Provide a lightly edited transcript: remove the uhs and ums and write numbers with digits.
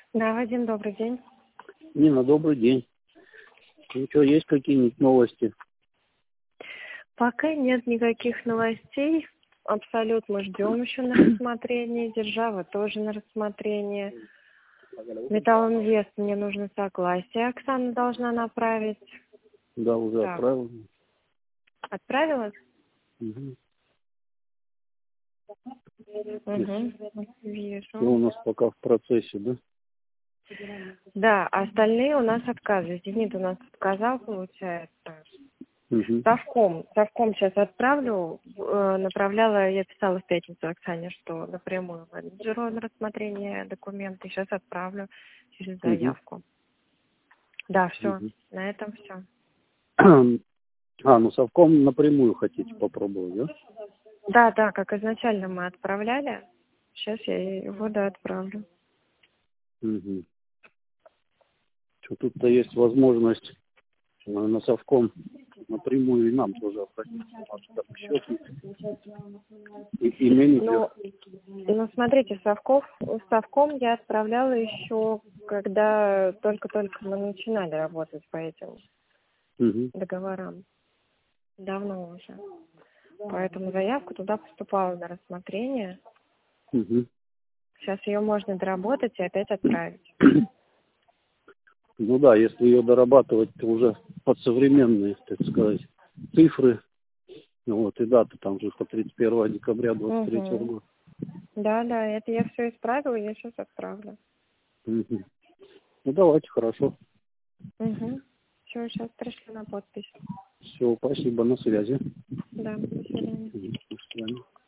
Да, Вадим, добрый день. Нина, добрый день. Ну что, есть какие-нибудь новости? Пока нет никаких новостей. Абсолютно ждем еще на рассмотрение. Держава тоже на рассмотрение. Металлинвест, мне нужно согласие. Оксана должна направить. Да, уже Так, отправил. отправила? Угу. Угу. Все Вижу. у нас пока в процессе, да? Да, а остальные у нас отказы. Зенит у нас отказал, получается. Угу. Совком сейчас отправлю. Направляла, я писала в пятницу Оксане, что напрямую менеджеру на рассмотрение документы. Сейчас отправлю через Угу. заявку. Да, все. Угу. На этом все. Ну совком напрямую хотите попробовать, да? Да, как изначально мы отправляли. Сейчас я его, отправлю. Угу. Что тут-то есть возможность на совком напрямую и нам тоже обратиться. У нас там счет и менеджер. Ну, смотрите, совком я отправляла еще, когда только-только мы начинали работать по этим Угу. договорам. Давно уже. Поэтому заявка туда поступала на рассмотрение. Угу. Сейчас ее можно доработать и опять отправить. Ну да, если ее дорабатывать, то уже под современные, так сказать, цифры. Вот, и дата там же по 31 декабря 23 Угу. года. Да, это я все исправила, я сейчас отправлю. Угу. Ну давайте, хорошо. Угу. Все, сейчас пришли на подпись. Все, спасибо, на связи. Да, до свидания. До свидания.